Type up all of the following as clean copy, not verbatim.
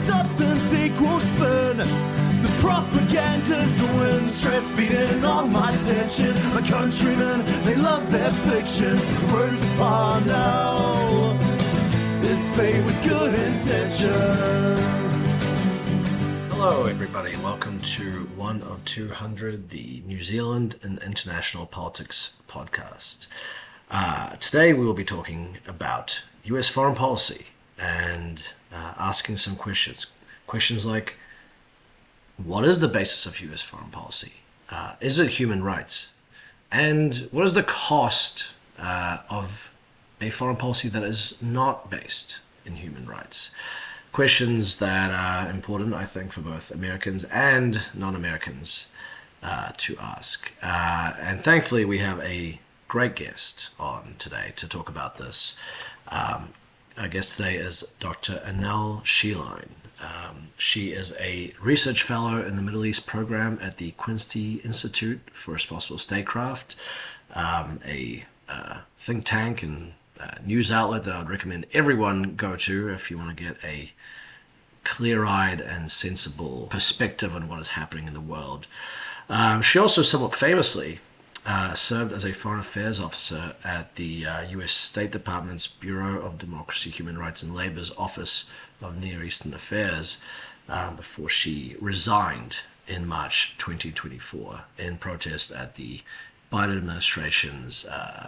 substance equals spin. The propaganda's a win, stress feeding on my tension. My countrymen, they love their fiction. Words upon now, it's made with good intentions. Hello everybody, welcome to 1 of 200, the New Zealand and International Politics podcast. Today we will be talking about US foreign policy and asking some questions. Questions like, what is the basis of US foreign policy? Is it human rights? And what is the cost of a foreign policy that is not based in human rights? Questions that are important, I think, for both Americans and non-Americans to ask. And thankfully, we have a great guest on today to talk about this. Our guest today is Dr. Anel Sheline. She is a research fellow in the Middle East program at the Quincy Institute for Responsible Statecraft, a think tank and news outlet that I'd recommend everyone go to if you want to get a clear-eyed and sensible perspective on what is happening in the world. She also somewhat famously served as a foreign affairs officer at the U.S. State Department's Bureau of Democracy, Human Rights and Labor's Office of Near Eastern Affairs before she resigned in March 2024 in protest at the Biden administration's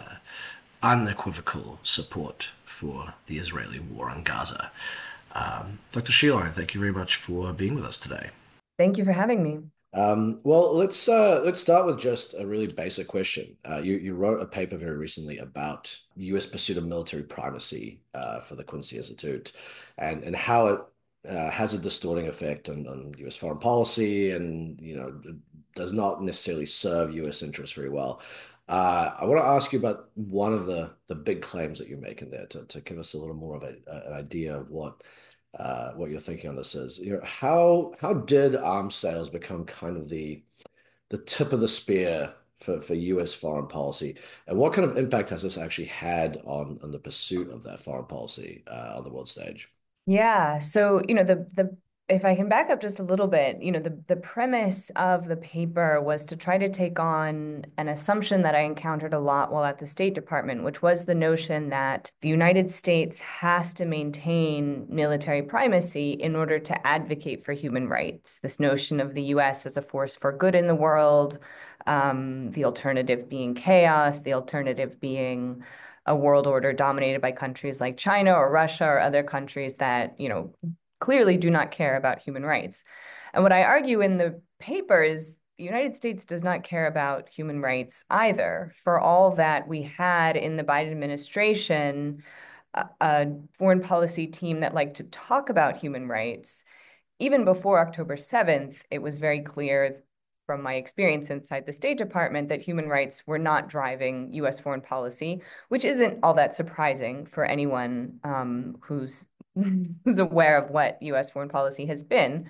unequivocal support for the Israeli war on Gaza. Dr. Sheline, thank you very much for being with us today. Thank you for having me. Well, let's start with just a really basic question. You wrote a paper very recently about U.S. pursuit of military primacy for the Quincy Institute, and how it has a distorting effect on U.S. foreign policy, and does not necessarily serve U.S. interests very well. I want to ask you about one of the big claims that you're making there to give us a little more of an idea of what you're thinking on this is. How did arms sales become kind of the tip of the spear for U.S. foreign policy, and what kind of impact has this actually had on the pursuit of that foreign policy on the world stage? Yeah, so the if I can back up just a little bit, the premise of the paper was to try to take on an assumption that I encountered a lot while at the State Department, which was the notion that the United States has to maintain military primacy in order to advocate for human rights. This notion of the US as a force for good in the world, the alternative being chaos, the alternative being a world order dominated by countries like China or Russia or other countries that, clearly do not care about human rights. And what I argue in the paper is the United States does not care about human rights either. For all that we had in the Biden administration, a foreign policy team that liked to talk about human rights, even before October 7th, it was very clear from my experience inside the State Department that human rights were not driving U.S. foreign policy, which isn't all that surprising for anyone who's aware of what U.S. foreign policy has been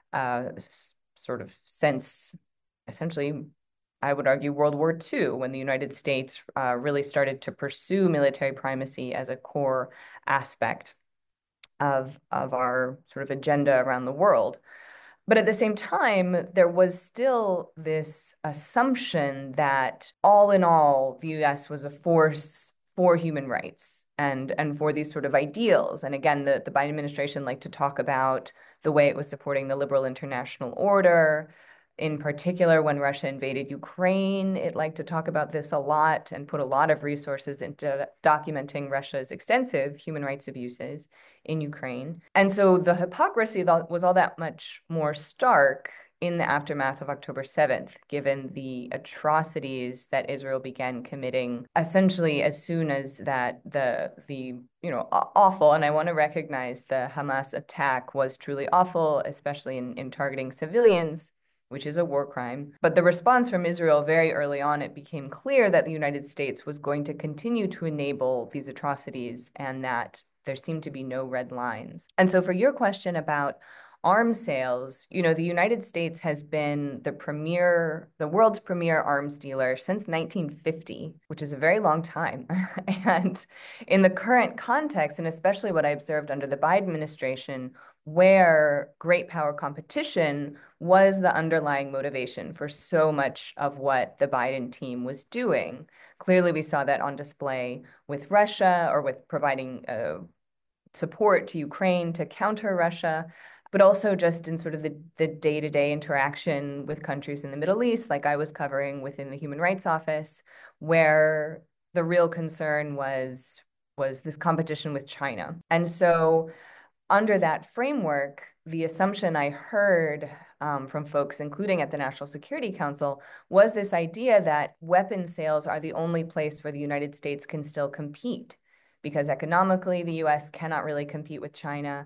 sort of since essentially, I would argue, World War II, when the United States really started to pursue military primacy as a core aspect of our sort of agenda around the world. But at the same time, there was still this assumption that all in all, the US was a force for human rights and for these sort of ideals. And again, the Biden administration liked to talk about the way it was supporting the liberal international order. In particular, when Russia invaded Ukraine, it liked to talk about this a lot and put a lot of resources into documenting Russia's extensive human rights abuses in Ukraine. And so the hypocrisy was all that much more stark in the aftermath of October 7th, given the atrocities that Israel began committing essentially as soon as that the awful, and I want to recognize the Hamas attack was truly awful, especially in targeting civilians, which is a war crime. But the response from Israel very early on, it became clear that the United States was going to continue to enable these atrocities and that there seemed to be no red lines. And so for your question about arms sales, the United States has been the world's premier arms dealer since 1950, which is a very long time. And in the current context, and especially what I observed under the Biden administration, where great power competition was the underlying motivation for so much of what the Biden team was doing. Clearly, we saw that on display with Russia, or with providing support to Ukraine to counter Russia, but also just in sort of the day-to-day interaction with countries in the Middle East, like I was covering within the Human Rights Office, where the real concern was this competition with China. And so under that framework, the assumption I heard from folks, including at the National Security Council, was this idea that weapon sales are the only place where the United States can still compete, because economically, the US cannot really compete with China.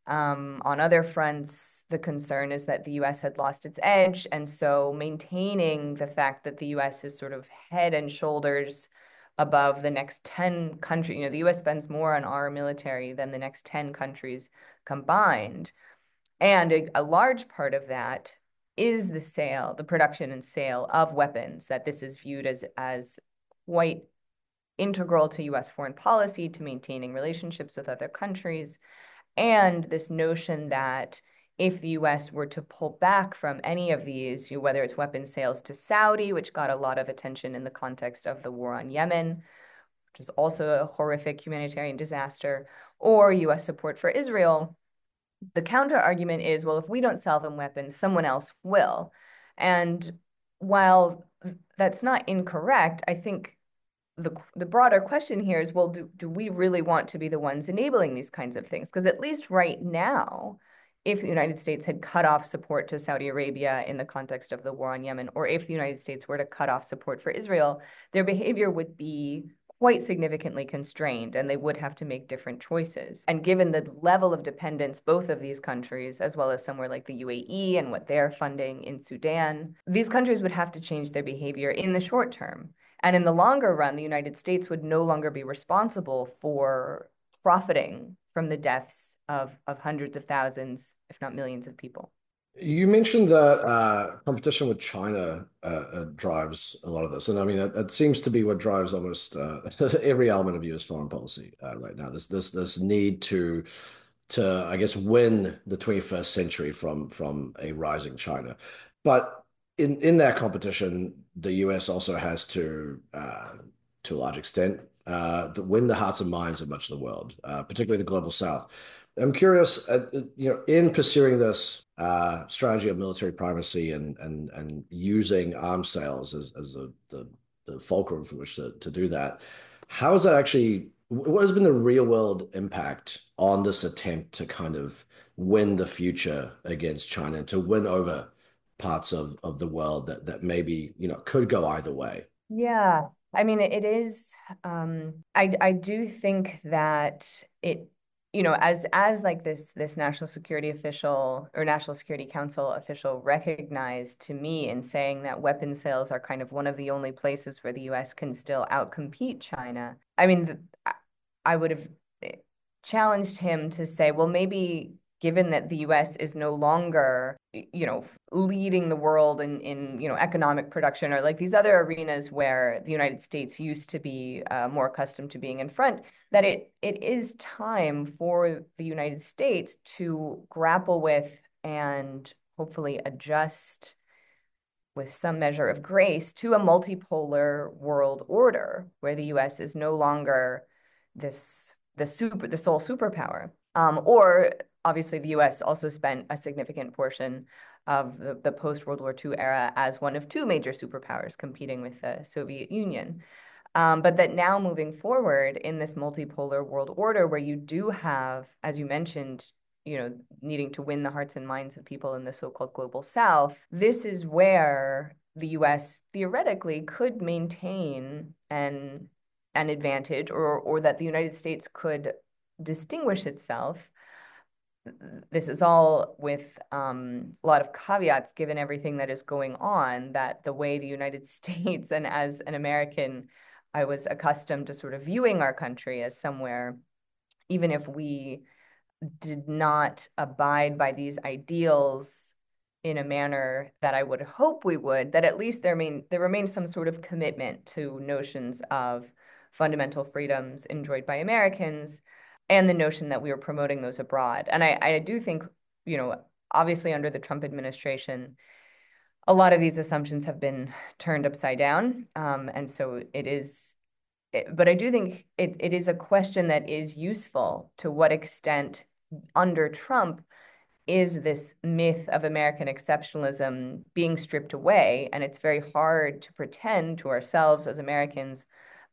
On other fronts, the concern is that the US had lost its edge. And so maintaining the fact that the US is sort of head and shoulders above the next 10 countries, the US spends more on our military than the next 10 countries combined. And a large part of that is the production and sale of weapons, that this is viewed as quite integral to US foreign policy, to maintaining relationships with other countries. And this notion that if the US were to pull back from any of these, whether it's weapons sales to Saudi, which got a lot of attention in the context of the war on Yemen, which was also a horrific humanitarian disaster, or US support for Israel, the counter argument is, well, if we don't sell them weapons, someone else will. And while that's not incorrect, I think the broader question here is, well, do we really want to be the ones enabling these kinds of things? Because at least right now, if the United States had cut off support to Saudi Arabia in the context of the war on Yemen, or if the United States were to cut off support for Israel, their behavior would be quite significantly constrained, and they would have to make different choices. And given the level of dependence both of these countries, as well as somewhere like the UAE and what they're funding in Sudan, these countries would have to change their behavior in the short term. And in the longer run, the United States would no longer be responsible for profiting from the deaths of hundreds of thousands, if not millions of people. You mentioned that competition with China drives a lot of this, and I mean it seems to be what drives almost every element of U.S. foreign policy right now. This need to I guess win the 21st century from a rising China, but in that competition, the U.S. also has to a large extent, to win the hearts and minds of much of the world, particularly the global South. I'm curious, in pursuing this strategy of military primacy and using arms sales as the fulcrum for which to do that, how is that actually? What has been the real world impact on this attempt to kind of win the future against China and to win over parts of the world that maybe could go either way? Yeah, I mean, it is. I do think that as like this national security official or National Security Council official recognized to me in saying that weapon sales are kind of one of the only places where the U.S. can still outcompete China. I mean, I would have challenged him to say, well, maybe given that the US is no longer, leading the world in economic production, or like these other arenas where the United States used to be more accustomed to being in front, that it is time for the United States to grapple with and hopefully adjust with some measure of grace to a multipolar world order where the US is no longer the sole superpower. Or obviously the US also spent a significant portion of the post-World War II era as one of two major superpowers competing with the Soviet Union. But that now moving forward in this multipolar world order where you do have, as you mentioned, needing to win the hearts and minds of people in the so-called global South, this is where the US theoretically could maintain an advantage, or that the United States could distinguish itself. This is all with a lot of caveats, given everything that is going on, that the way the United States, and as an American, I was accustomed to sort of viewing our country as somewhere, even if we did not abide by these ideals in a manner that I would hope we would, that at least there remains some sort of commitment to notions of fundamental freedoms enjoyed by Americans and the notion that we were promoting those abroad. And I do think, obviously under the Trump administration, a lot of these assumptions have been turned upside down. And so but I do think it is a question that is useful. To what extent under Trump is this myth of American exceptionalism being stripped away? And it's very hard to pretend to ourselves as Americans,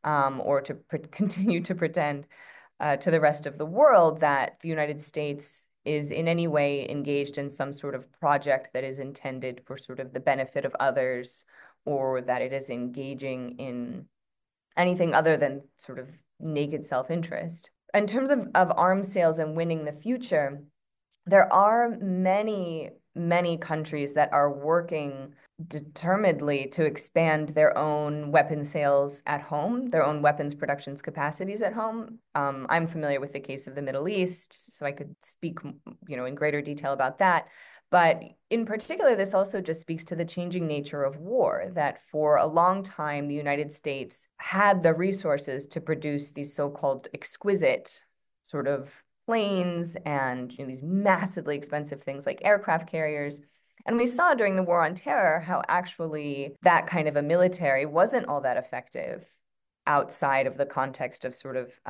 or to continue to pretend to the rest of the world that the United States is in any way engaged in some sort of project that is intended for sort of the benefit of others, or that it is engaging in anything other than sort of naked self-interest. In terms of arms sales and winning the future, there are many, many countries that are working determinedly to expand their own weapons sales at home, their own weapons productions capacities at home. I'm familiar with the case of the Middle East, so I could speak, in greater detail about that. But in particular, this also just speaks to the changing nature of war, that for a long time, the United States had the resources to produce these so-called exquisite sort of planes and these massively expensive things like aircraft carriers. And we saw during the War on Terror how actually that kind of a military wasn't all that effective outside of the context of sort of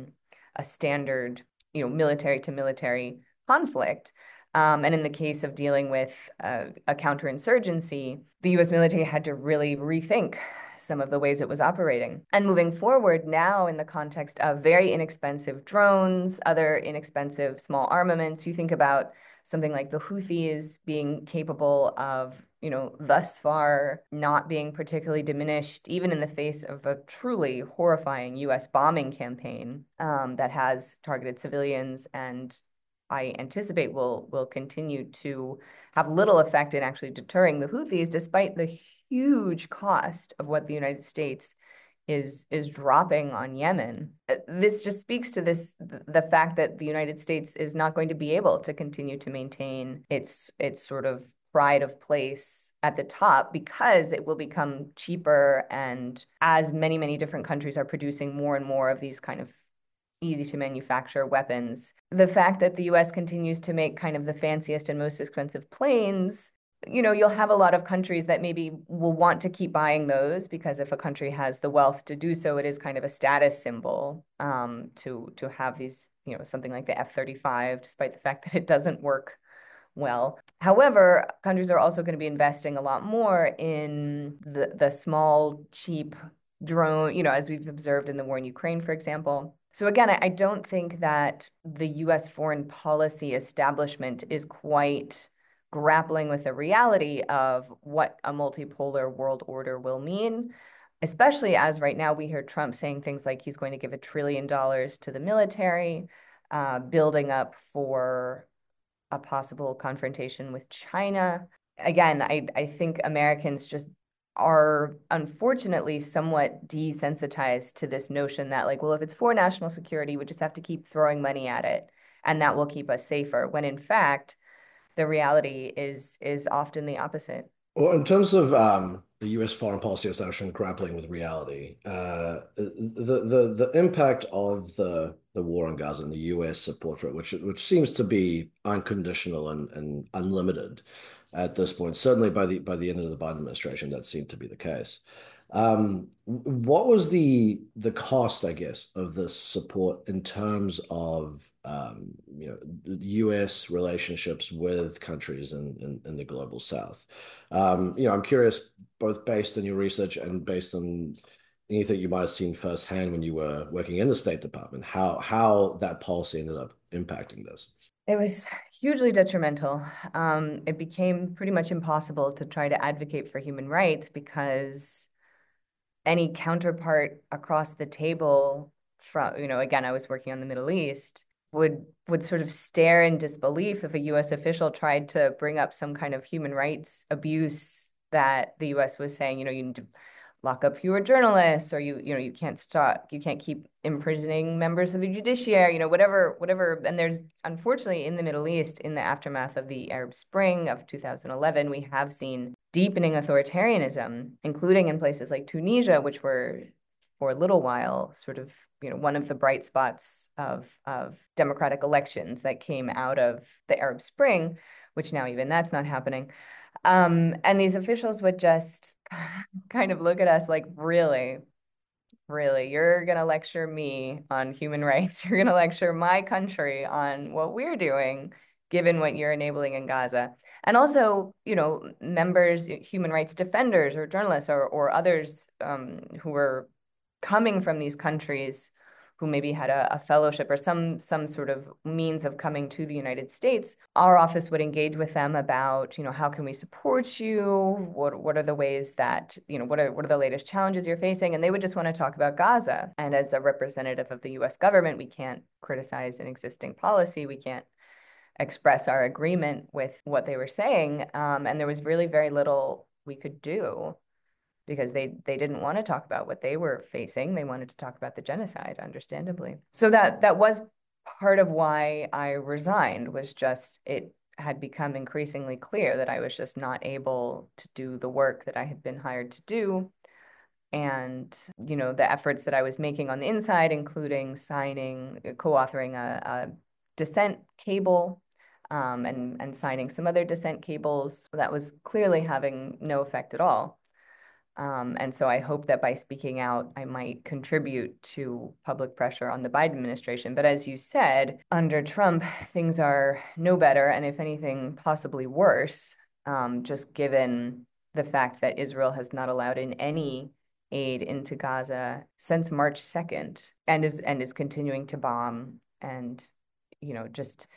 a standard, military to military conflict. And in the case of dealing with a counterinsurgency, the US military had to really rethink some of the ways it was operating. And moving forward now, in the context of very inexpensive drones, other inexpensive small armaments, you think about something like the Houthis being capable of, thus far not being particularly diminished, even in the face of a truly horrifying US bombing campaign that has targeted civilians, and I anticipate will continue to have little effect in actually deterring the Houthis, despite the huge cost of what the United States is dropping on Yemen. This just speaks to the fact that the United States is not going to be able to continue to maintain its sort of pride of place at the top, because it will become cheaper, and as many, many different countries are producing more and more of these kind of easy to manufacture weapons. The fact that the US continues to make kind of the fanciest and most expensive planes, you'll have a lot of countries that maybe will want to keep buying those, because if a country has the wealth to do so, it is kind of a status symbol to have these, something like the F-35, despite the fact that it doesn't work well. However, countries are also going to be investing a lot more in the small, cheap drone, as we've observed in the war in Ukraine, for example. So again, I don't think that the US foreign policy establishment is quite grappling with the reality of what a multipolar world order will mean, especially as right now we hear Trump saying things like he's going to give $1 trillion to the military, building up for a possible confrontation with China. Again, I think Americans just are unfortunately somewhat desensitized to this notion that, like, well, if it's for national security, we just have to keep throwing money at it and that will keep us safer, when in fact the reality is often the opposite. Well, in terms of the U.S. foreign policy establishment grappling with reality, the impact of the war in Gaza and the U.S. support for it, which seems to be unconditional and unlimited at this point, certainly by the end of the Biden administration, that seemed to be the case. What was the cost, I guess, of this support in terms of U.S. relationships with countries in the global South? I'm curious, both based on your research and based on anything you might have seen firsthand when you were working in the State Department, how that policy ended up impacting this. It was hugely detrimental. It became pretty much impossible to try to advocate for human rights, because any counterpart across the table from, again, I was working on the Middle East, would sort of stare in disbelief if a US official tried to bring up some kind of human rights abuse that the US was saying, you need to lock up fewer journalists, or you can't keep imprisoning members of the judiciary, whatever. And there's, unfortunately, in the Middle East, in the aftermath of the Arab Spring of 2011, we have seen deepening authoritarianism, including in places like Tunisia, which were for a little while sort of one of the bright spots of democratic elections that came out of the Arab Spring, which now even that's not happening. And these officials would just kind of look at us like, really, really, you're going to lecture me on human rights? You're going to lecture my country on what we're doing, given what you're enabling in Gaza? And also, members, human rights defenders or journalists or others who were coming from these countries, who maybe had a fellowship or some sort of means of coming to the United States, our office would engage with them about, how can we support you? What are the ways that, what are the latest challenges you're facing? And they would just want to talk about Gaza. And as a representative of the US government, we can't criticize an existing policy. We can't express our agreement with what they were saying. And there was really very little we could do, because they didn't want to talk about what they were facing. They wanted to talk about the genocide, understandably. So that was part of why I resigned, was just it had become increasingly clear that I was just not able to do the work that I had been hired to do. And, the efforts that I was making on the inside, including co-authoring a dissent cable, and signing some other dissent cables, that was clearly having no effect at all. And so I hope that by speaking out, I might contribute to public pressure on the Biden administration. But as you said, under Trump, things are no better, and if anything, possibly worse, just given the fact that Israel has not allowed in any aid into Gaza since March 2nd, and is continuing to bomb. And, just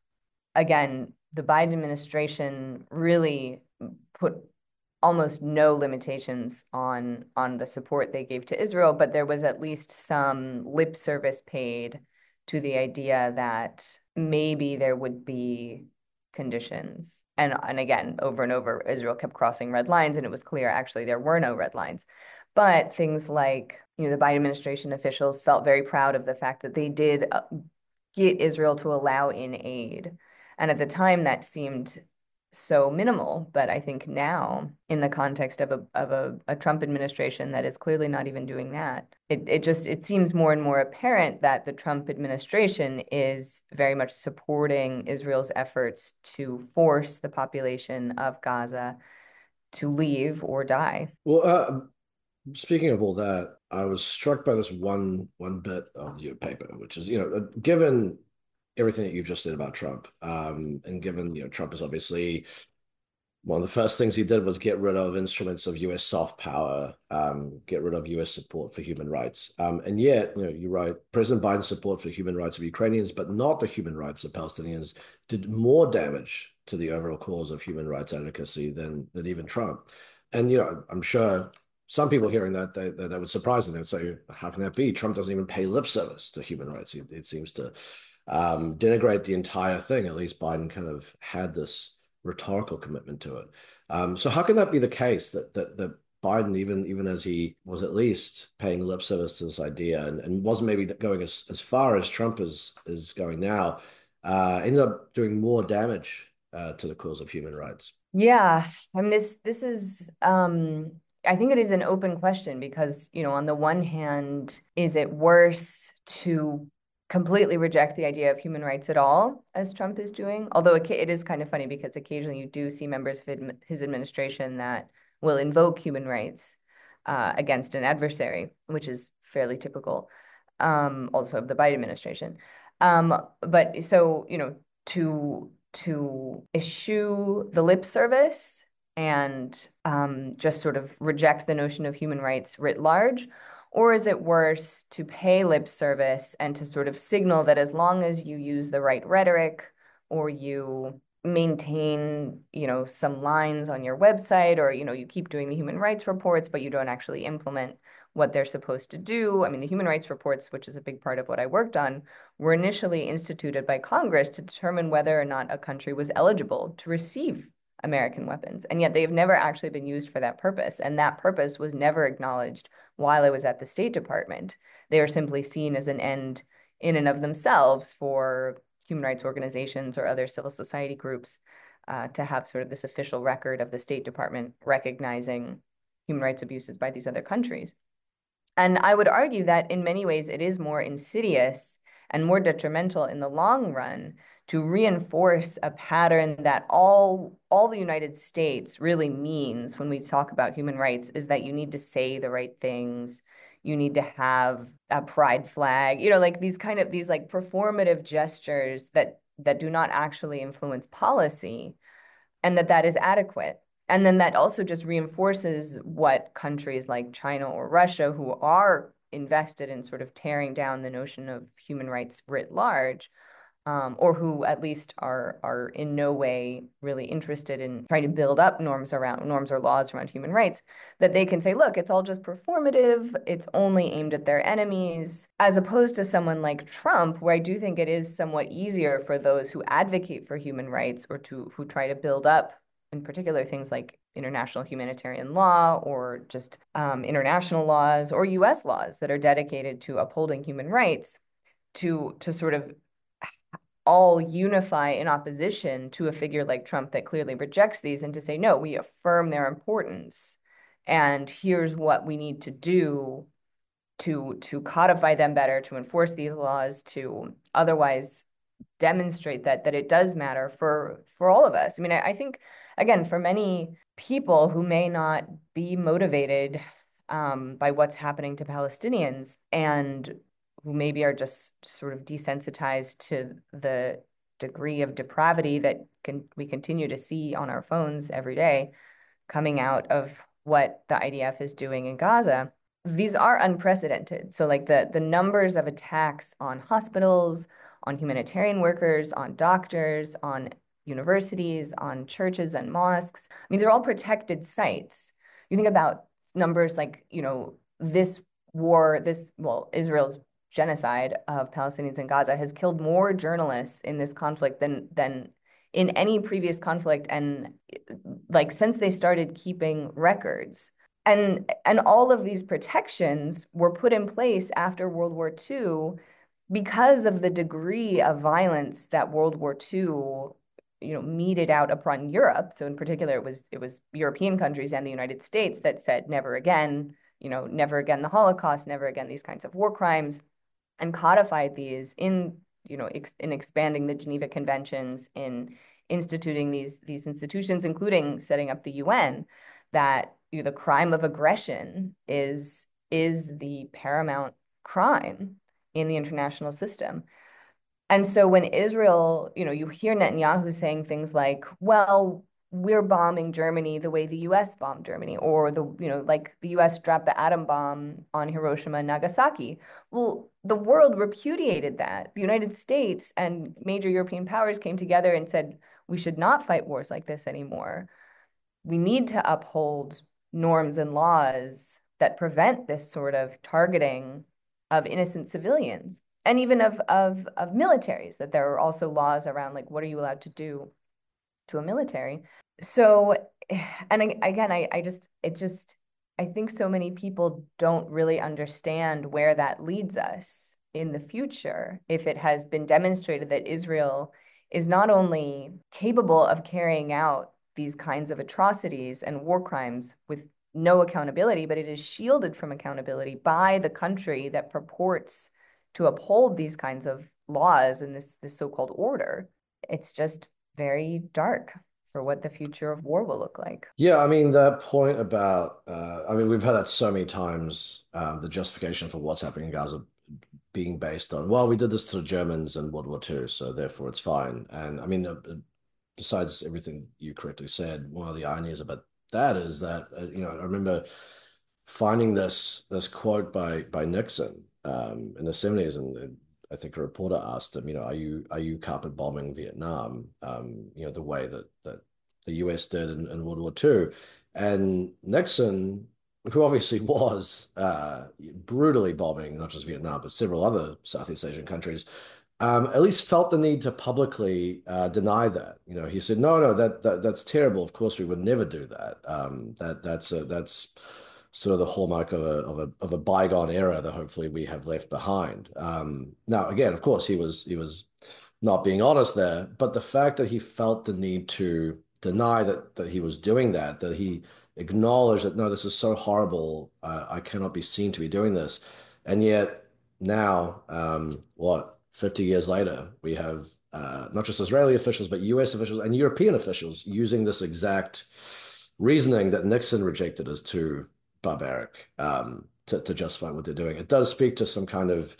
again, the Biden administration really put almost no limitations on the support they gave to Israel, but there was at least some lip service paid to the idea that maybe there would be conditions. And again, over and over, Israel kept crossing red lines, and it was clear actually there were no red lines. But things like, the Biden administration officials felt very proud of the fact that they did get Israel to allow in aid. And at the time, that seemed so minimal. But I think now, in the context of a Trump administration that is clearly not even doing that, it seems more and more apparent that the Trump administration is very much supporting Israel's efforts to force the population of Gaza to leave or die. Well, speaking of all that, I was struck by this one bit of your paper, which is, given everything that you've just said about Trump, and given, Trump is obviously one of the first things he did was get rid of instruments of US soft power, get rid of US support for human rights. And yet, you write, President Biden's support for human rights of Ukrainians, but not the human rights of Palestinians, did more damage to the overall cause of human rights advocacy than even Trump. And, I'm sure some people hearing that, that would surprise them. They would say, how can that be? Trump doesn't even pay lip service to human rights. It seems to denigrate the entire thing. At least Biden kind of had this rhetorical commitment to it. So how can that be the case that Biden, even as he was at least paying lip service to this idea and wasn't maybe going as far as Trump is going now, ended up doing more damage to the cause of human rights? Yeah, I mean, this is I think it is an open question because, on the one hand, is it worse to completely reject the idea of human rights at all, as Trump is doing? Although it is kind of funny because occasionally you do see members of his administration that will invoke human rights against an adversary, which is fairly typical, also of the Biden administration. But so, to eschew the lip service and just sort of reject the notion of human rights writ large? Or is it worse to pay lip service and to sort of signal that as long as you use the right rhetoric or you maintain, some lines on your website, or, you keep doing the human rights reports, but you don't actually implement what they're supposed to do? I mean, the human rights reports, which is a big part of what I worked on, were initially instituted by Congress to determine whether or not a country was eligible to receive American weapons. And yet they have never actually been used for that purpose. And that purpose was never acknowledged while I was at the State Department. They are simply seen as an end in and of themselves for human rights organizations or other civil society groups to have sort of this official record of the State Department recognizing human rights abuses by these other countries. And I would argue that in many ways it is more insidious and more detrimental in the long run to reinforce a pattern that all the United States really means when we talk about human rights is that you need to say the right things. You need to have a pride flag, like these like performative gestures that do not actually influence policy, and that is adequate. And then that also just reinforces what countries like China or Russia, who are invested in sort of tearing down the notion of human rights writ large, or who at least are in no way really interested in trying to build up norms or laws around human rights, that they can say, look, it's all just performative, it's only aimed at their enemies, as opposed to someone like Trump, where I do think it is somewhat easier for those who advocate for human rights or who try to build up, in particular, things like international humanitarian law or just international laws or US laws that are dedicated to upholding human rights, to sort of all unify in opposition to a figure like Trump that clearly rejects these, and to say, no, we affirm their importance. And here's what we need to do to codify them better, to enforce these laws, to otherwise demonstrate that it does matter for all of us. I mean, I think, again, for many people who may not be motivated by what's happening to Palestinians, and who maybe are just sort of desensitized to the degree of depravity that we continue to see on our phones every day coming out of what the IDF is doing in Gaza, these are unprecedented. So like the numbers of attacks on hospitals, on humanitarian workers, on doctors, on universities, on churches and mosques. I mean, they're all protected sites. You think about numbers like, this war, Israel's genocide of Palestinians in Gaza has killed more journalists in this conflict than in any previous conflict, and like since they started keeping records. And all of these protections were put in place after World War II because of the degree of violence that World War II, meted out upon Europe. So in particular, it was European countries and the United States that said never again, never again the Holocaust, never again these kinds of war crimes, and codified these in, in expanding the Geneva Conventions, in instituting these institutions, including setting up the UN, that the crime of aggression is the paramount crime in the international system. And so when Israel, you hear Netanyahu saying things like, well, we're bombing Germany the way the US bombed Germany, or like the US dropped the atom bomb on Hiroshima and Nagasaki. Well, the world repudiated that. The United States and major European powers came together and said, we should not fight wars like this anymore. We need to uphold norms and laws that prevent this sort of targeting of innocent civilians, and even of militaries, that there are also laws around like what are you allowed to do to a military. So, and again, I think so many people don't really understand where that leads us in the future if it has been demonstrated that Israel is not only capable of carrying out these kinds of atrocities and war crimes with no accountability, but it is shielded from accountability by the country that purports to uphold these kinds of laws and this so-called order. It's just very dark for what the future of war will look like. Yeah, I mean, that point about, we've heard that so many times, the justification for what's happening in Gaza being based on, well, we did this to the Germans in World War II, so therefore it's fine. And I mean, besides everything you correctly said, one of the ironies about that is that, I remember finding this quote by Nixon in the 70s, and I think a reporter asked him, are you carpet bombing Vietnam, the way that the US did in World War II? And Nixon, who obviously was brutally bombing not just Vietnam, but several other Southeast Asian countries, at least felt the need to publicly deny that. You know, he said, "No, no, that's terrible. Of course, we would never do that. That's sort of the hallmark of a bygone era that hopefully we have left behind." Now, again, of course, he was not being honest there, but the fact that he felt the need to deny that he was doing that, that he acknowledged that no, this is so horrible. I cannot be seen to be doing this, and yet now, what, 50 years later, we have not just Israeli officials, but US officials and European officials using this exact reasoning that Nixon rejected as too barbaric to justify what they're doing. It does speak to some kind of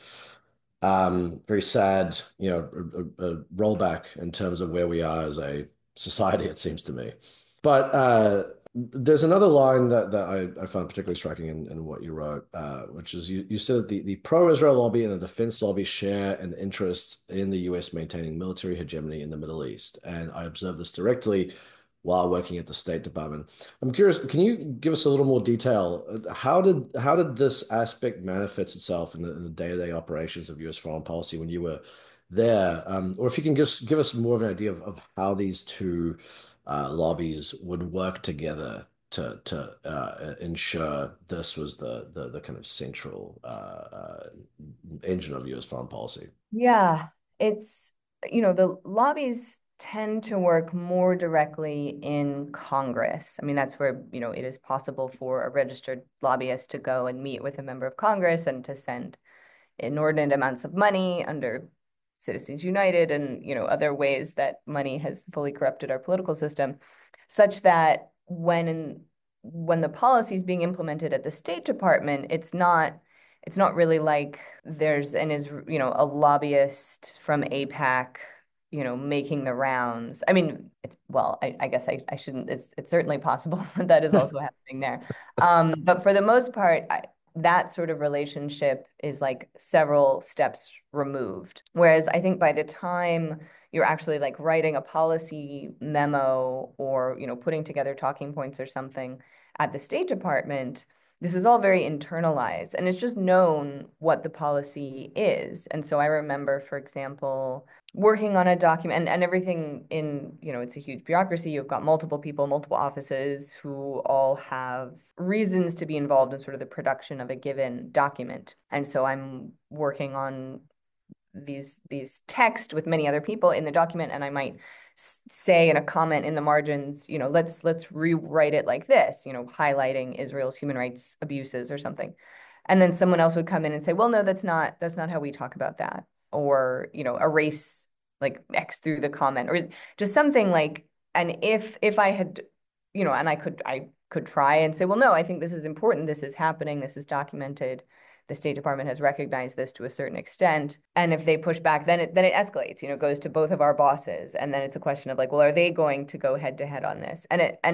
very sad, a rollback in terms of where we are as a society, it seems to me. But there's another line that I found particularly striking in what you wrote, which is you said that the pro-Israel lobby and the defense lobby share an interest in the US maintaining military hegemony in the Middle East. And I observed this directly while working at the State Department. I'm curious, can you give us a little more detail? How did this aspect manifest itself in the day-to-day operations of US foreign policy when you were there? Or if you can just give us more of an idea of how these two lobbies would work together to ensure this was the kind of central engine of US foreign policy. Yeah, it's, the lobbies tend to work more directly in Congress. I mean, that's where, it is possible for a registered lobbyist to go and meet with a member of Congress and to send inordinate amounts of money under Citizens United and, other ways that money has fully corrupted our political system, such that when the policy is being implemented at the State Department, it's not really like a lobbyist from APAC, making the rounds. I mean, I guess I shouldn't. It's certainly possible that is also happening there. But for the most part, that sort of relationship is like several steps removed. Whereas I think by the time you're actually like writing a policy memo or, putting together talking points or something at the State Department, this is all very internalized and it's just known what the policy is. And so I remember, for example, working on a document and everything in, it's a huge bureaucracy. You've got multiple people, multiple offices who all have reasons to be involved in sort of the production of a given document. And so I'm working on these text with many other people in the document, and I might say in a comment in the margins, let's rewrite it like this, highlighting Israel's human rights abuses or something. And then someone else would come in and say, well, no, that's not how we talk about that. Or, erase like X through the comment or just something like, and if I had, and I could try and say, well, no, I think this is important. This is happening. This is documented. The State Department has recognized this to a certain extent. And if they push back, then it escalates, goes to both of our bosses. And then it's a question of like, well, are they going to go head to head on this?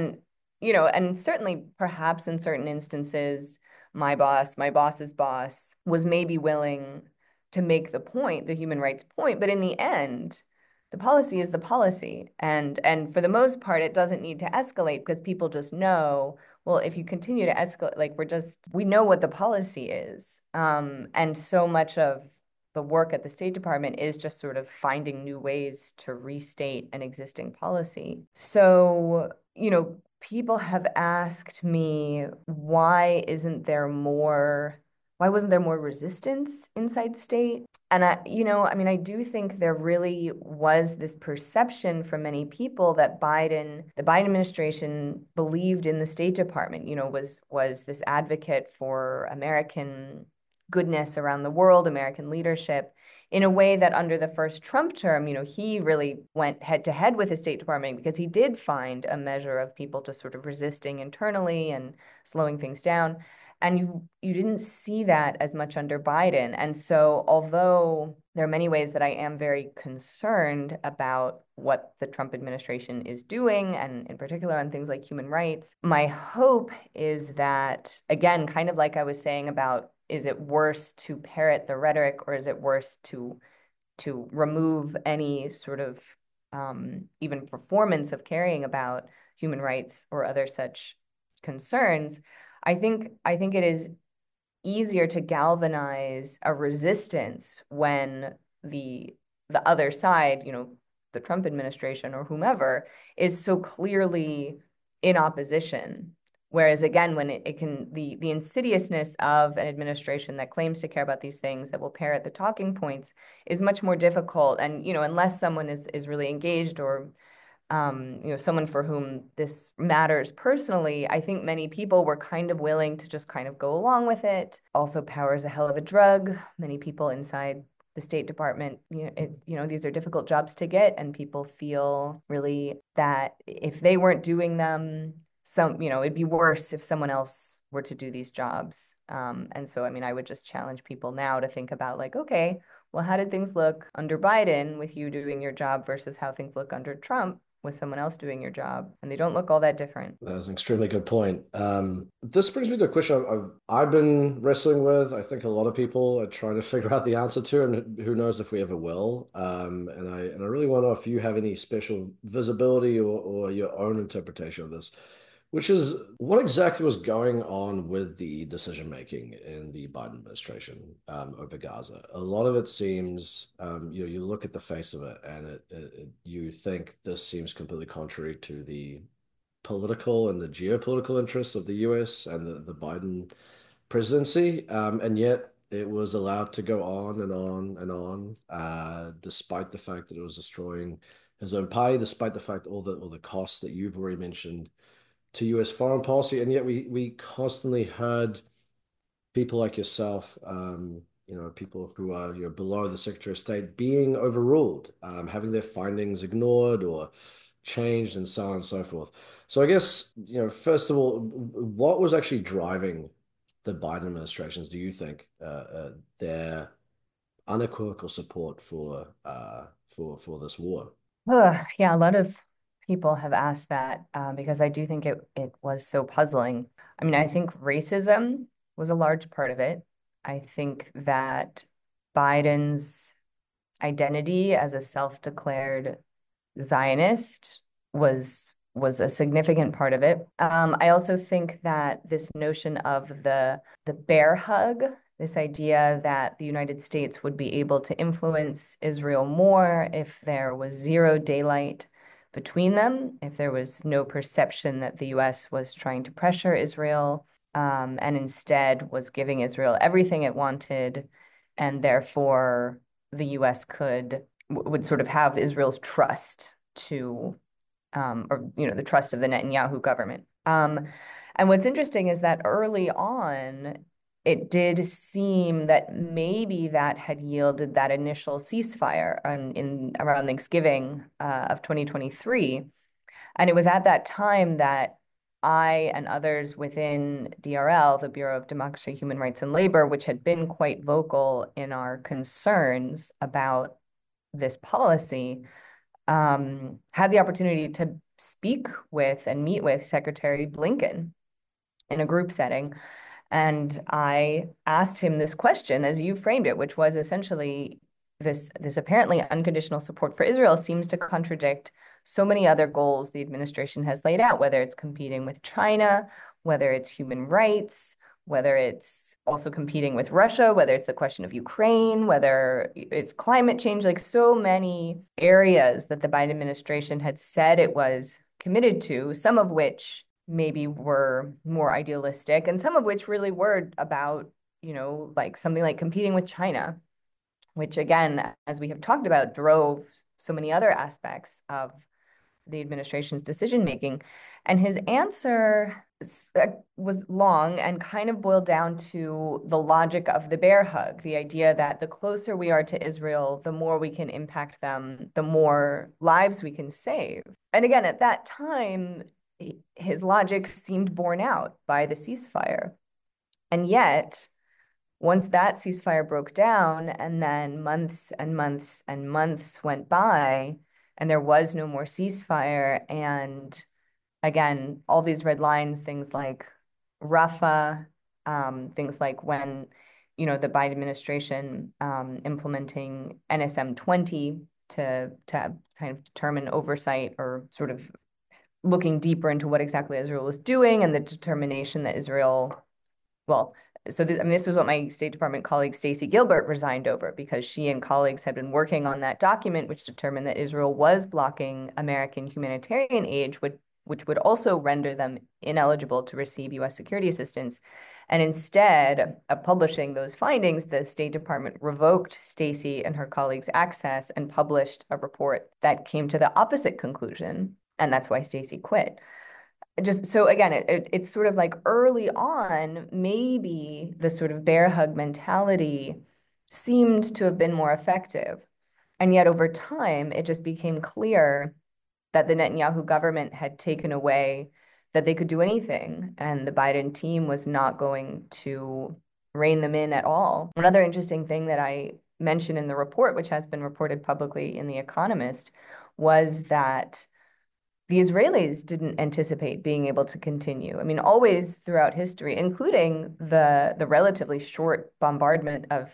And certainly perhaps in certain instances, my boss, my boss's boss was maybe willing to make the point, the human rights point, but in the end, the policy is the policy. And for the most part, it doesn't need to escalate because people just know, well, if you continue to escalate, like we know what the policy is. And so much of the work at the State Department is just sort of finding new ways to restate an existing policy. So, people have asked me, why wasn't there more resistance inside state? And I do think there really was this perception from many people that the Biden administration believed in the State Department, was this advocate for American goodness around the world, American leadership, in a way that under the first Trump term, he really went head to head with the State Department because he did find a measure of people just sort of resisting internally and slowing things down. And you didn't see that as much under Biden. And so although there are many ways that I am very concerned about what the Trump administration is doing, and in particular on things like human rights, my hope is that, again, kind of like I was saying about, is it worse to parrot the rhetoric or is it worse to remove any sort of even performance of caring about human rights or other such concerns? I think it is easier to galvanize a resistance when the the other side, the Trump administration or whomever, is so clearly in opposition. Whereas again, when it can the insidiousness of an administration that claims to care about these things, that will parrot the talking points, is much more difficult. And unless someone is really engaged, or someone for whom this matters personally, I think many people were kind of willing to just kind of go along with it. Also, power is a hell of a drug. Many people inside the State Department, these are difficult jobs to get, and people feel really that if they weren't doing them, it'd be worse if someone else were to do these jobs. And so, I mean, I would just challenge people now to think about, like, okay, well, how did things look under Biden with you doing your job versus how things look under Trump with someone else doing your job? And they don't look all that different. That's an extremely good point. This brings me to a question I've been wrestling with. I think a lot of people are trying to figure out the answer to, and who knows if we ever will. And I really want to know if you have any special visibility or your own interpretation of this, which is what exactly was going on with the decision making in the Biden administration over Gaza. A lot of it seems, you look at the face of it, and you think this seems completely contrary to the political and the geopolitical interests of the US and the Biden presidency. And yet it was allowed to go on and on and on, despite the fact that it was destroying his own party, despite the fact all the costs that you've already mentioned to US foreign policy. And yet we constantly heard people like yourself, people who are below the Secretary of State being overruled, having their findings ignored or changed, and so on and so forth. So I guess, first of all, what was actually driving the Biden administrations, do you think, their unequivocal support for this war? Yeah, a lot of people have asked that because I do think it was so puzzling. I mean, I think racism was a large part of it. I think that Biden's identity as a self-declared Zionist was a significant part of it. I also think that this notion of the bear hug, this idea that the United States would be able to influence Israel more if there was zero daylight between them, if there was no perception that the US was trying to pressure Israel, and instead was giving Israel everything it wanted, and therefore the US would sort of have Israel's trust to, or the trust of the Netanyahu government. And what's interesting is that early on, it did seem that maybe that had yielded that initial ceasefire in around Thanksgiving of 2023. And it was at that time that I and others within DRL, the Bureau of Democracy, Human Rights, and Labor, which had been quite vocal in our concerns about this policy, had the opportunity to speak with and meet with Secretary Blinken in a group setting. And I asked him this question, as you framed it, which was essentially this apparently unconditional support for Israel seems to contradict so many other goals the administration has laid out, whether it's competing with China, whether it's human rights, whether it's also competing with Russia, whether it's the question of Ukraine, whether it's climate change, like so many areas that the Biden administration had said it was committed to, some of which maybe were more idealistic and some of which really were about, like something like competing with China, which again, as we have talked about, drove so many other aspects of the administration's decision making. And his answer was long and kind of boiled down to the logic of the bear hug, the idea that the closer we are to Israel, the more we can impact them, the more lives we can save. And again, at that time, his logic seemed borne out by the ceasefire. And yet, once that ceasefire broke down, and then months and months and months went by, and there was no more ceasefire, and again, all these red lines, things like Rafah, things like when, the Biden administration implementing NSM 20 to kind of determine oversight, or sort of looking deeper into what exactly Israel was doing, and the determination that Israel, well, So this was what my State Department colleague Stacy Gilbert resigned over, because she and colleagues had been working on that document, which determined that Israel was blocking American humanitarian aid, which would also render them ineligible to receive U.S. security assistance. And instead of publishing those findings, the State Department revoked Stacy and her colleagues' access and published a report that came to the opposite conclusion. And that's why Stacy quit. Just so again, it's sort of like early on, maybe the sort of bear hug mentality seemed to have been more effective. And yet over time, it just became clear that the Netanyahu government had taken away that they could do anything, and the Biden team was not going to rein them in at all. Another interesting thing that I mentioned in the report, which has been reported publicly in The Economist, was that the Israelis didn't anticipate being able to continue. I mean, always throughout history, including the relatively short bombardment of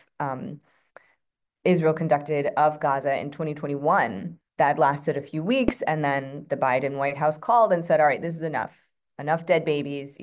Israel conducted of Gaza in 2021, that lasted a few weeks, and then the Biden White House called and said, "All right, this is enough dead babies.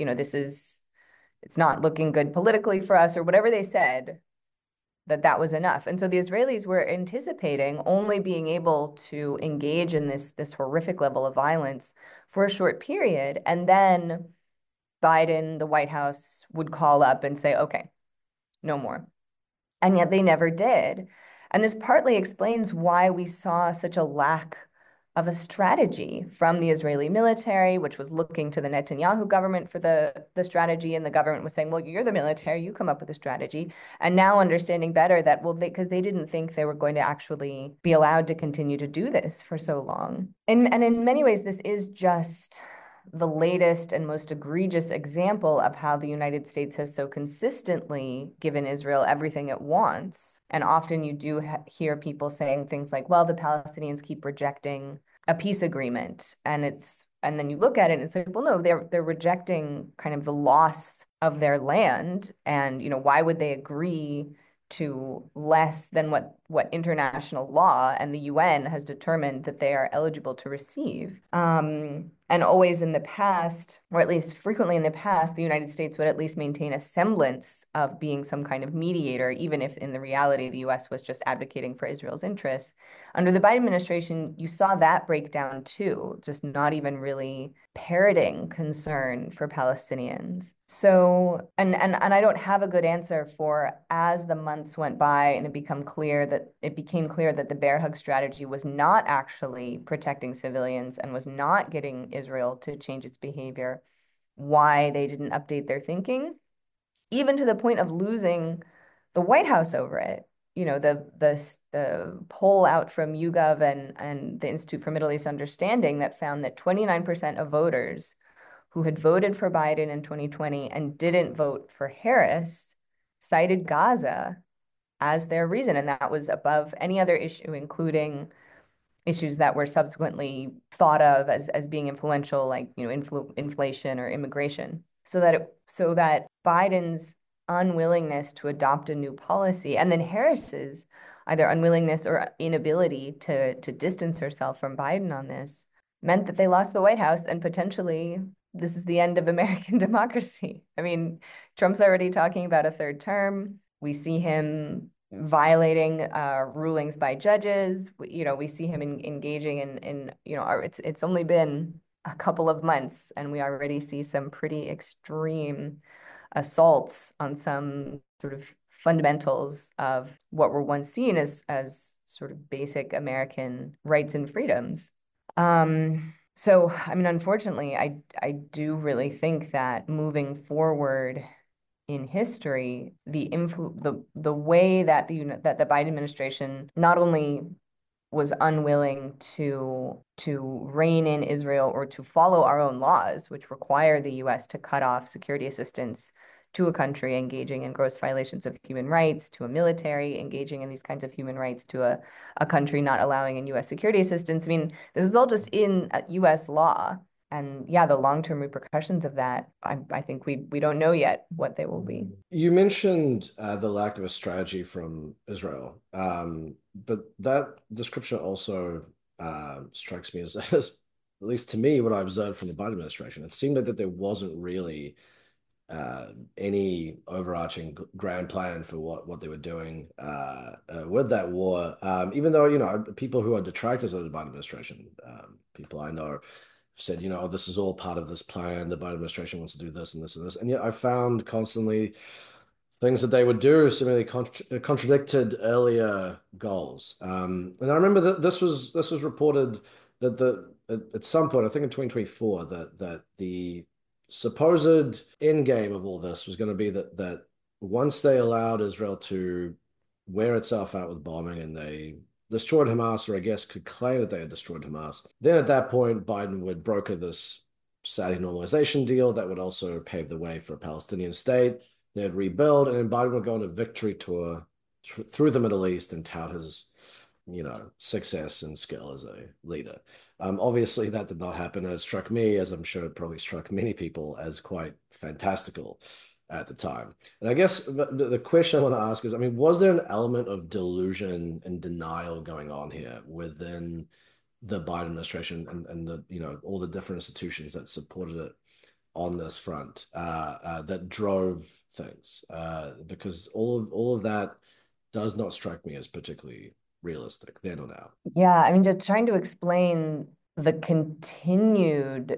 It's not looking good politically for us," or whatever they said, that was enough. And so the Israelis were anticipating only being able to engage in this horrific level of violence for a short period. And then Biden, the White House, would call up and say, "Okay, no more." And yet they never did. And this partly explains why we saw such a lack of a strategy from the Israeli military, which was looking to the Netanyahu government for the strategy. And the government was saying, "Well, you're the military, you come up with a strategy." And now understanding better that, well, because they didn't think they were going to actually be allowed to continue to do this for so long. And in many ways, this is just the latest and most egregious example of how the United States has so consistently given Israel everything it wants. And often you do hear people saying things like, "Well, the Palestinians keep rejecting a peace agreement." And then you look at it and say, "Well, no, they're rejecting kind of the loss of their land. And, why would they agree to less than what international law and the UN has determined that they are eligible to receive?" And always in the past, or at least frequently in the past, the United States would at least maintain a semblance of being some kind of mediator, even if in the reality the US was just advocating for Israel's interests. Under the Biden administration, you saw that break down too, just not even really parroting concern for Palestinians. So, and I don't have a good answer for, as the months went by and it became clear that the bear hug strategy was not actually protecting civilians and was not getting Israel to change its behavior, why they didn't update their thinking, even to the point of losing the White House over it. The poll out from YouGov and the Institute for Middle East Understanding that found that 29% of voters who had voted for Biden in 2020 and didn't vote for Harris cited Gaza as their reason. And that was above any other issue, including issues that were subsequently thought of as being influential, like inflation or immigration. So that Biden's unwillingness to adopt a new policy, and then Harris's either unwillingness or inability to distance herself from Biden on this, meant that they lost the White House, and potentially this is the end of American democracy. I mean, Trump's already talking about a third term. We see him violating rulings by judges. We see him engaging in it's only been a couple of months, and we already see some pretty extreme assaults on some sort of fundamentals of what were once seen as sort of basic American rights and freedoms. So, I mean, unfortunately, I do really think that moving forward in history, the way that that the Biden administration not only was unwilling to rein in Israel or to follow our own laws, which require the U.S. to cut off security assistance to a country engaging in gross violations of human rights, to a military engaging in these kinds of human rights, to a country not allowing in U.S. security assistance. I mean, this is all just in U.S. law. And yeah, the long-term repercussions of that, I think we don't know yet what they will be. You mentioned the lack of a strategy from Israel, but that description also strikes me as, at least to me, what I observed from the Biden administration. It seemed like that there wasn't really any overarching grand plan for what they were doing with that war. Even though, people who are detractors of the Biden administration, people I know said, oh, this is all part of this plan. The Biden administration wants to do this and this and this. And yet I found constantly things that they would do seemingly contradicted earlier goals. And I remember that this was reported that at some point, I think in 2024, that the supposed end game of all this was going to be that once they allowed Israel to wear itself out with bombing and they destroyed Hamas, or I guess could claim that they had destroyed Hamas, then at that point Biden would broker this Saudi normalization deal that would also pave the way for a Palestinian state. They'd rebuild, and then Biden would go on a victory tour through the Middle East and tout his, success and skill as a leader. Obviously, that did not happen. It struck me, as I'm sure it probably struck many people, as quite fantastical at the time. And I guess the question I want to ask is, I mean, was there an element of delusion and denial going on here within the Biden administration and the, all the different institutions that supported it on this front that drove things? Because all of that does not strike me as particularly realistic then or now. Yeah, I mean, just trying to explain the continued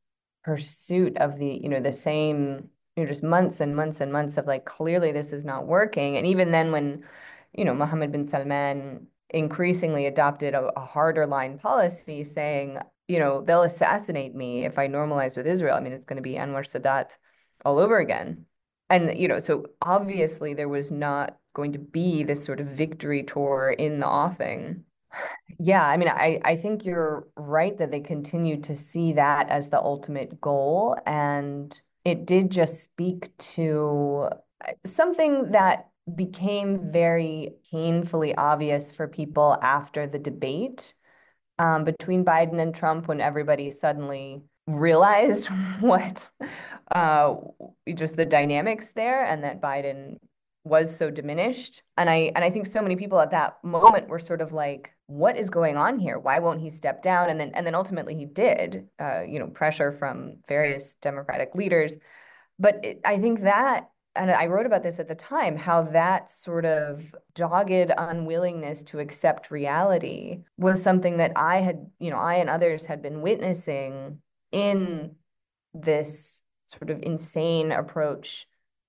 pursuit of the same, just months and months and months of like, clearly this is not working. And even then when, Mohammed bin Salman increasingly adopted a harder line policy saying, they'll assassinate me if I normalize with Israel. I mean, it's going to be Anwar Sadat all over again. And, so obviously there was not going to be this sort of victory tour in the offing. Yeah, I mean, I think you're right that they continue to see that as the ultimate goal. And it did just speak to something that became very painfully obvious for people after the debate between Biden and Trump, when everybody suddenly realized what uh, just the dynamics there, and that Biden was so diminished. And I think so many people at that moment were sort of like, what is going on here? Why won't he step down? And then ultimately he did, pressure from various Democratic leaders. But I think that, and I wrote about this at the time, how that sort of dogged unwillingness to accept reality was something that I and others had been witnessing in this sort of insane approach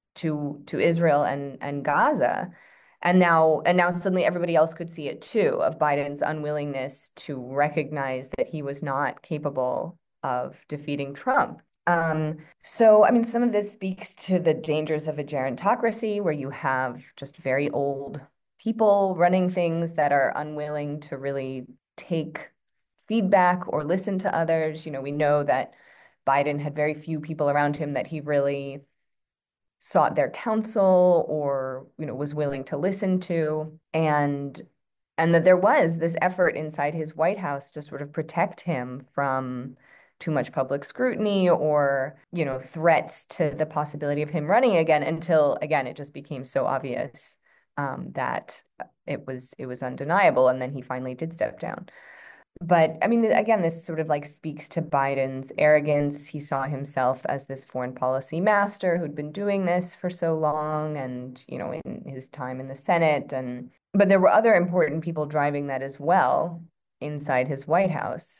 to Israel and Gaza. And now suddenly everybody else could see it too, of Biden's unwillingness to recognize that he was not capable of defeating Trump. So, I mean, some of this speaks to the dangers of a gerontocracy where you have just very old people running things that are unwilling to really take feedback or listen to others. We know that Biden had very few people around him that he really sought their counsel or was willing to listen to, and that there was this effort inside his White House to sort of protect him from too much public scrutiny or threats to the possibility of him running again, until again it just became so obvious that it was undeniable, and then he finally did step down. But I mean, again, this sort of like speaks to Biden's arrogance. He saw himself as this foreign policy master who'd been doing this for so long, and, in his time in the Senate. But there were other important people driving that as well inside his White House.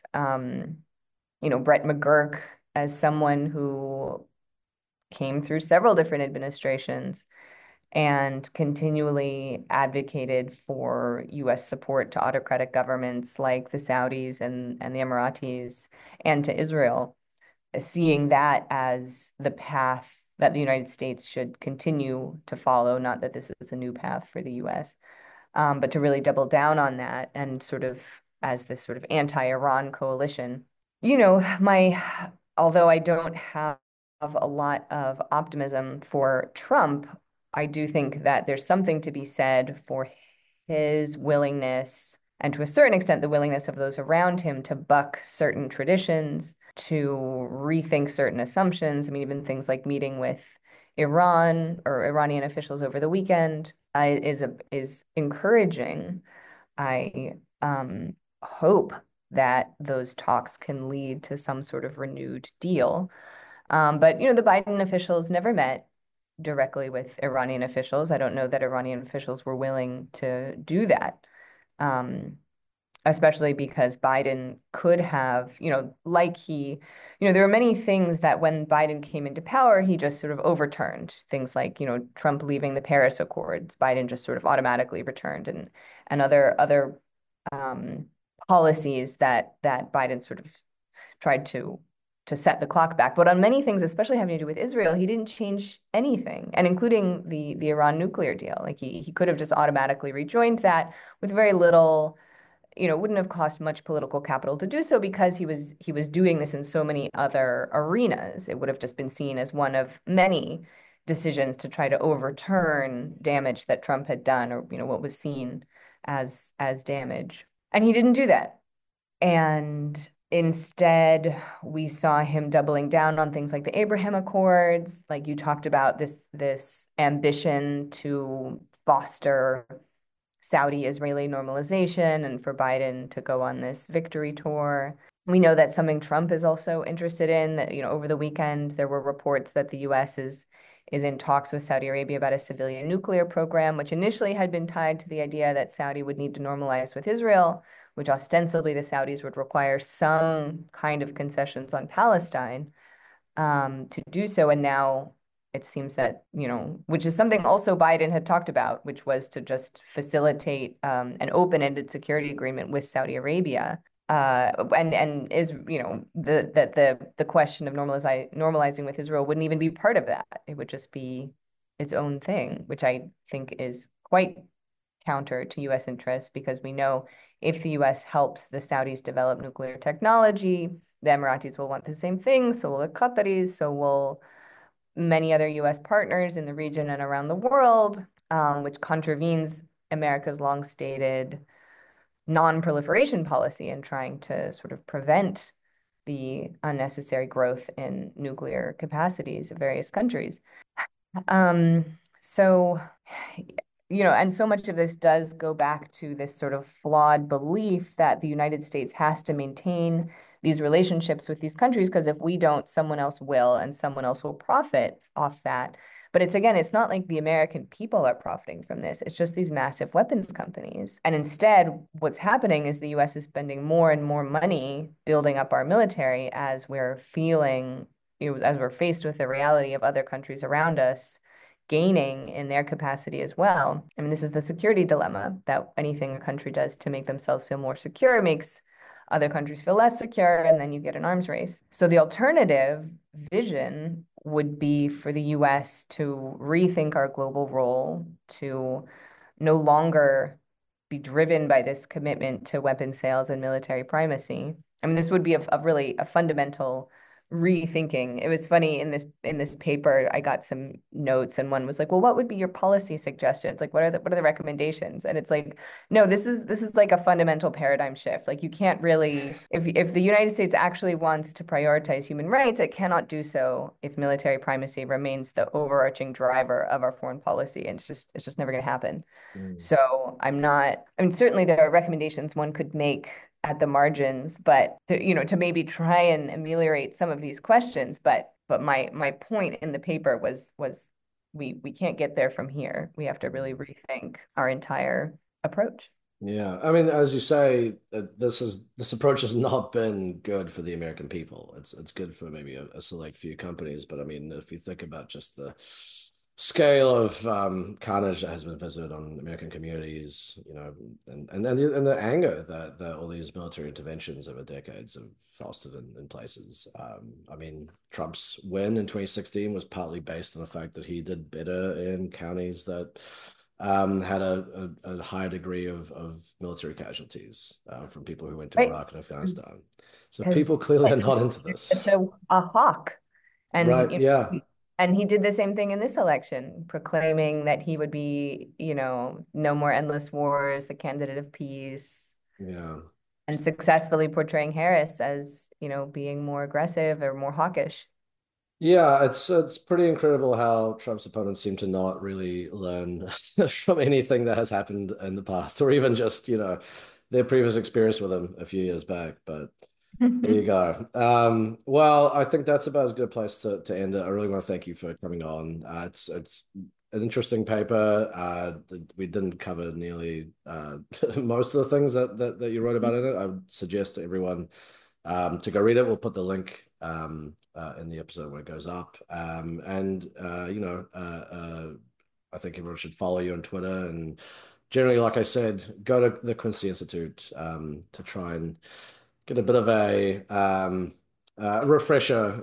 Brett McGurk, as someone who came through several different administrations and continually advocated for US support to autocratic governments like the Saudis and the Emiratis, and to Israel, seeing that as the path that the United States should continue to follow. Not that this is a new path for the US, but to really double down on that, and sort of as this sort of anti-Iran coalition. Although I don't have a lot of optimism for Trump, I do think that there's something to be said for his willingness, and to a certain extent, the willingness of those around him, to buck certain traditions, to rethink certain assumptions. I mean, even things like meeting with Iran or Iranian officials over the weekend is encouraging. I hope that those talks can lead to some sort of renewed deal. But the Biden officials never met directly with Iranian officials. I don't know that Iranian officials were willing to do that. Um, Especially because Biden could have, there were many things that when Biden came into power, he just sort of overturned. Things like, Trump leaving the Paris Accords, Biden just sort of automatically returned, and other um, policies that Biden sort of tried to set the clock back. But on many things, especially having to do with Israel, he didn't change anything, and including the Iran nuclear deal. Like he could have just automatically rejoined that with very little, it wouldn't have cost much political capital to do so because he was doing this in so many other arenas. It would have just been seen as one of many decisions to try to overturn damage that Trump had done, or what was seen as damage. And he didn't do that. And instead, we saw him doubling down on things like the Abraham Accords, like you talked about, this ambition to foster Saudi-Israeli normalization and for Biden to go on this victory tour. We know that's something Trump is also interested in. That, over the weekend, there were reports that the U.S. is in talks with Saudi Arabia about a civilian nuclear program, which initially had been tied to the idea that Saudi would need to normalize with Israel, which ostensibly the Saudis would require some kind of concessions on Palestine to do so. And now it seems that, which is something also Biden had talked about, which was to just facilitate an open-ended security agreement with Saudi Arabia. And is, the question of normalizing with Israel wouldn't even be part of that. It would just be its own thing, which I think is quite counter to U.S. interests, because we know if the U.S. helps the Saudis develop nuclear technology, the Emiratis will want the same thing, so will the Qataris, so will many other U.S. partners in the region and around the world, which contravenes America's long-stated non-proliferation policy in trying to sort of prevent the unnecessary growth in nuclear capacities of various countries. So, and so much of this does go back to this sort of flawed belief that the United States has to maintain these relationships with these countries, because if we don't, someone else will, and someone else will profit off that. But it's not like the American people are profiting from this. It's just these massive weapons companies. And instead, what's happening is the US is spending more and more money building up our military as we're feeling, as we're faced with the reality of other countries around us gaining in their capacity as well. I mean, this is the security dilemma, that anything a country does to make themselves feel more secure makes other countries feel less secure, and then you get an arms race. So the alternative vision would be for the US to rethink our global role, to no longer be driven by this commitment to weapon sales and military primacy. I mean, this would be a really a fundamental rethinking. It was funny, in this paper, I got some notes, and one was like, "Well, what would be your policy suggestions? Like, what are the recommendations?" And it's like, no, this is like a fundamental paradigm shift. Like, you can't really, if the United States actually wants to prioritize human rights, it cannot do so if military primacy remains the overarching driver of our foreign policy, and it's just never going to happen. Mm. So I mean, certainly there are recommendations one could make at the margins, but to maybe try and ameliorate some of these questions. But my point in the paper was we can't get there from here. We have to really rethink our entire approach. Yeah, I mean, as you say, this approach has not been good for the American people. It's good for maybe a select few companies, but I mean, if you think about just the scale of carnage that has been visited on American communities, and the anger that all these military interventions over decades have fostered in places. I mean, Trump's win in 2016 was partly based on the fact that he did better in counties that had a higher degree of military casualties from people who went to Right. Iraq and Afghanistan. So Because people clearly are not into this. such a hawk. And Right, yeah, and he did the same thing in this election, proclaiming that he would be, no more endless wars, the candidate of peace, yeah. and successfully portraying Harris as, being more aggressive or more hawkish. Yeah, it's pretty incredible how Trump's opponents seem to not really learn from anything that has happened in the past, or even just, their previous experience with him a few years back. But There you go. Well, I think that's about as good a place to end it. I really want to thank you for coming on. It's an interesting paper. We didn't cover nearly most of the things that you wrote about in it. I would suggest to everyone to go read it. We'll put the link in the episode when it goes up. I think everyone should follow you on Twitter and generally, like I said, go to the Quincy Institute to try and get a bit of a refresher,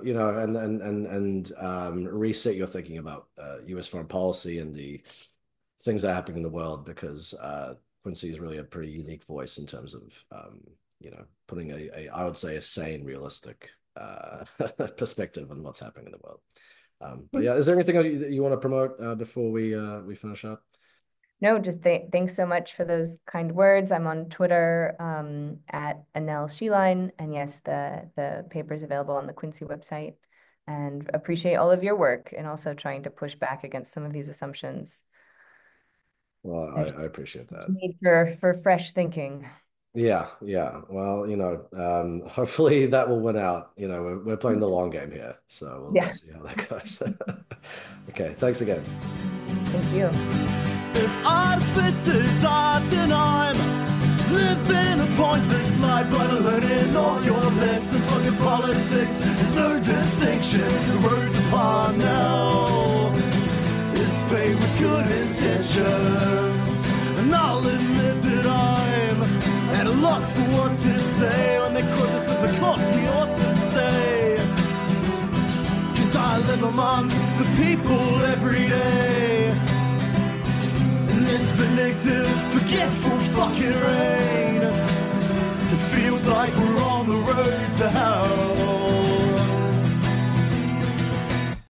and reset your thinking about U.S. foreign policy and the things that are happening in the world, because Quincy is really a pretty unique voice in terms of, putting I would say, a sane, realistic perspective on what's happening in the world. But yeah, is there anything else you want to promote before we finish up? No, just thanks so much for those kind words. I'm on Twitter at Anel Sheline, and yes, the paper is available on the Quincy website. And appreciate all of your work and also trying to push back against some of these assumptions. Well, I appreciate that. Need for fresh thinking. Yeah. Well, hopefully that will win out. We're playing the long game here, so we'll see how that goes. Okay, thanks again. Thank you. If artificers are, then I'm living a pointless life, but learning all your lessons. Fucking politics, there's no distinction. The road's upon now is paved with good intentions, and I'll admit that I'm at a loss for what to say when they quote this as a cost we ought to stay. 'Cause I live amongst the people every day. This vindictive, forgetful fucking rain. It feels like we're on the road to hell.